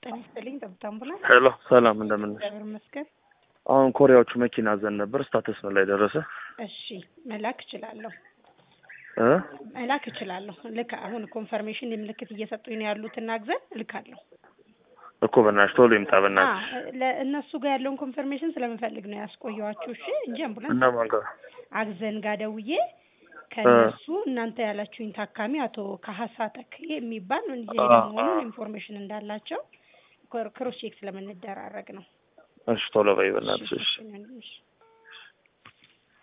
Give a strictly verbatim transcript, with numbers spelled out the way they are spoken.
ተነስተልኝ ተብታምቡላንስ ሄሎ ሰላም እንደምን ነሽ? እግዚአብሔር ይመስገን። አሁን ኮሪያዎቹ መኪና ዘን ነበር ስታተስ ነው ላይ ደረሰ? እሺ መላክ እችላለሁ እ መላክ እችላለሁ። ልክ አሁን ኮንፈርሜሽን ምልክት እየሰጡኝ ነው ያሉት እና አግዘን እልካለሁ እኮ በእናትሽ ቶሎ ይምጣ በእናትሽ። አዎ ለእነሱ ጋር ያለውን ኮንፈርሜሽን ስለምፈልግ ነው ያስቆየዋችሁ። እሺ እንጂ አምቡላንስ እና ማን ጋር አግዘን ጋር ደውዬ ከነሱ እናንተ ያላችሁኝ ታካሚ አቶ ካህሳ ተክሌ የሚባል ነው እንጂ መሆኑን ኢንፎርሜሽን እንዳላቸው ክሮስ ቼክ ስለምንደራረግ ነው። እሺ ቶሎ በይ በእናትሽ። እሺ